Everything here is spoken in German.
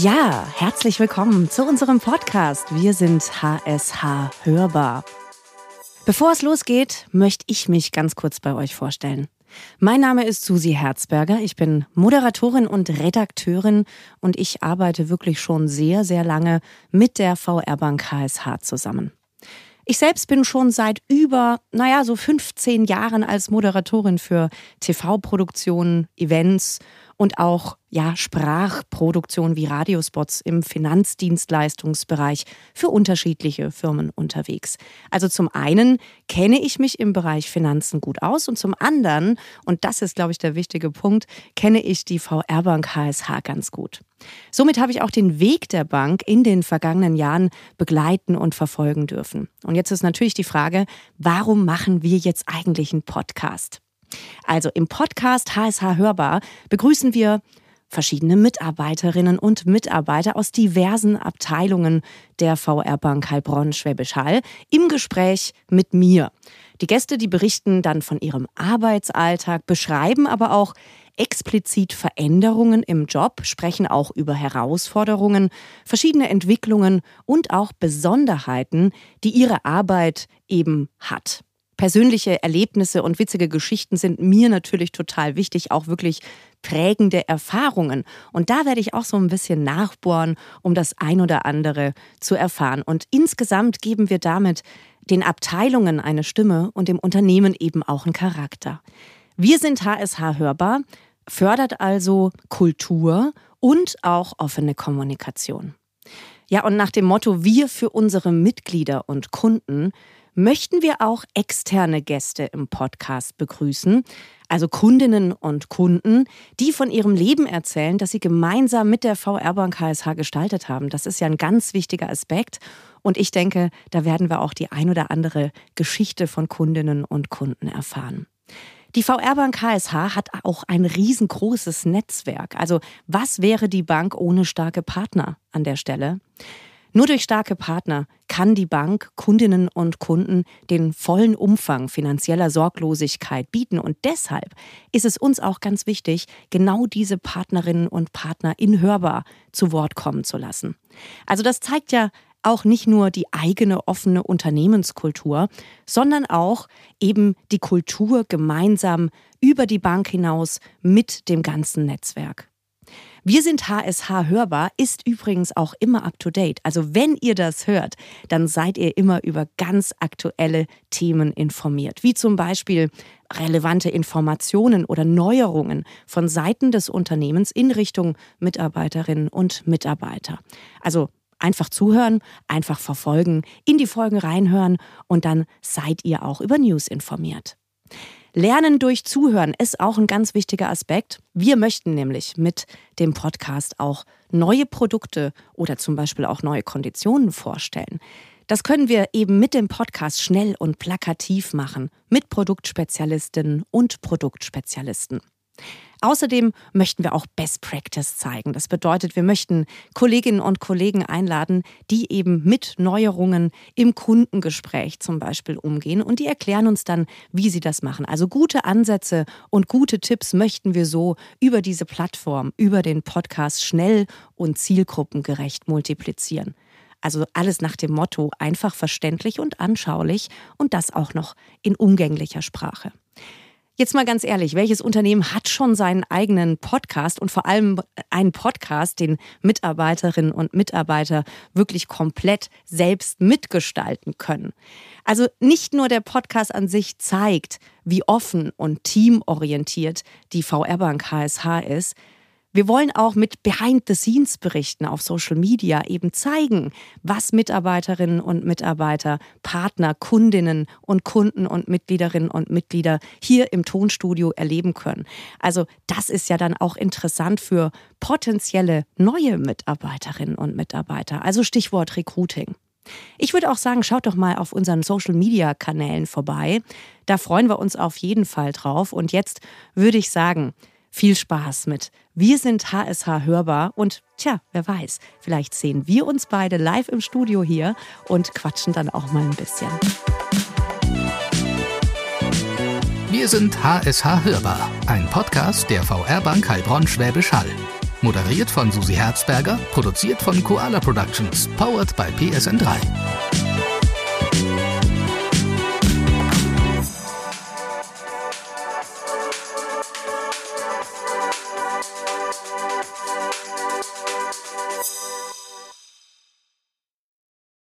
Ja, herzlich willkommen zu unserem Podcast. Wir sind HSH Hörbar. Bevor es losgeht, möchte ich mich ganz kurz bei euch vorstellen. Mein Name ist Susi Herzberger, ich bin Moderatorin und Redakteurin und ich arbeite wirklich schon sehr, sehr lange mit der VR Bank HSH zusammen. Ich selbst bin schon seit über, 15 Jahren als Moderatorin für TV-Produktionen, Events und auch Sprachproduktion wie Radiospots im Finanzdienstleistungsbereich für unterschiedliche Firmen unterwegs. Also zum einen kenne ich mich im Bereich Finanzen gut aus und zum anderen, und das ist, glaube ich, der wichtige Punkt, kenne ich die VR Bank HSH ganz gut. Somit habe ich auch den Weg der Bank in den vergangenen Jahren begleiten und verfolgen dürfen. Und jetzt ist natürlich die Frage, warum machen wir jetzt eigentlich einen Podcast? Also im Podcast HSH Hörbar begrüßen wir verschiedene Mitarbeiterinnen und Mitarbeiter aus diversen Abteilungen der VR Bank Heilbronn-Schwäbisch Hall im Gespräch mit mir. Die Gäste, die berichten dann von ihrem Arbeitsalltag, beschreiben aber auch explizit Veränderungen im Job, sprechen auch über Herausforderungen, verschiedene Entwicklungen und auch Besonderheiten, die ihre Arbeit eben hat. Persönliche Erlebnisse und witzige Geschichten sind mir natürlich total wichtig, auch wirklich prägende Erfahrungen. Und da werde ich auch so ein bisschen nachbohren, um das ein oder andere zu erfahren. Und insgesamt geben wir damit den Abteilungen eine Stimme und dem Unternehmen eben auch einen Charakter. Wir sind HSH Hörbar, fördert also Kultur und auch offene Kommunikation. Ja, und nach dem Motto Wir für unsere Mitglieder und Kunden möchten wir auch externe Gäste im Podcast begrüßen, also Kundinnen und Kunden, die von ihrem Leben erzählen, das sie gemeinsam mit der VR Bank HSH gestaltet haben. Das ist ja ein ganz wichtiger Aspekt und ich denke, da werden wir auch die ein oder andere Geschichte von Kundinnen und Kunden erfahren. Die VR Bank HSH hat auch ein riesengroßes Netzwerk. Also was wäre die Bank ohne starke Partner an der Stelle? Nur durch starke Partner kann die Bank Kundinnen und Kunden den vollen Umfang finanzieller Sorglosigkeit bieten. Und deshalb ist es uns auch ganz wichtig, genau diese Partnerinnen und Partner in Hörbar zu Wort kommen zu lassen. Also das zeigt ja auch nicht nur die eigene offene Unternehmenskultur, sondern auch eben die Kultur gemeinsam über die Bank hinaus mit dem ganzen Netzwerk. Wir sind HSH Hörbar ist übrigens auch immer up to date. Also wenn ihr das hört, dann seid ihr immer über ganz aktuelle Themen informiert. Wie zum Beispiel relevante Informationen oder Neuerungen von Seiten des Unternehmens in Richtung Mitarbeiterinnen und Mitarbeiter. Also einfach zuhören, einfach verfolgen, in die Folgen reinhören und dann seid ihr auch über News informiert. Lernen durch Zuhören ist auch ein ganz wichtiger Aspekt. Wir möchten nämlich mit dem Podcast auch neue Produkte oder zum Beispiel auch neue Konditionen vorstellen. Das können wir eben mit dem Podcast schnell und plakativ machen, mit Produktspezialistinnen und Produktspezialisten. Außerdem möchten wir auch Best Practice zeigen. Das bedeutet, wir möchten Kolleginnen und Kollegen einladen, die eben mit Neuerungen im Kundengespräch zum Beispiel umgehen und die erklären uns dann, wie sie das machen. Also gute Ansätze und gute Tipps möchten wir so über diese Plattform, über den Podcast schnell und zielgruppengerecht multiplizieren. Also alles nach dem Motto einfach verständlich und anschaulich und das auch noch in umgänglicher Sprache. Jetzt mal ganz ehrlich, welches Unternehmen hat schon seinen eigenen Podcast und vor allem einen Podcast, den Mitarbeiterinnen und Mitarbeiter wirklich komplett selbst mitgestalten können? Also nicht nur der Podcast an sich zeigt, wie offen und teamorientiert die VR Bank HSH ist, wir wollen auch mit Behind-the-Scenes-Berichten auf Social Media eben zeigen, was Mitarbeiterinnen und Mitarbeiter, Partner, Kundinnen und Kunden und Mitgliederinnen und Mitglieder hier im Tonstudio erleben können. Also das ist ja dann auch interessant für potenzielle neue Mitarbeiterinnen und Mitarbeiter. Also Stichwort Recruiting. Ich würde auch sagen, schaut doch mal auf unseren Social-Media-Kanälen vorbei. Da freuen wir uns auf jeden Fall drauf. Und jetzt würde ich sagen, viel Spaß mit Wir sind HSH Hörbar und wer weiß, vielleicht sehen wir uns beide live im Studio hier und quatschen dann auch mal ein bisschen. Wir sind HSH Hörbar, ein Podcast der VR Bank Heilbronn-Schwäbisch Hall. Moderiert von Susi Herzberger, produziert von Koala Productions, powered by PSN3.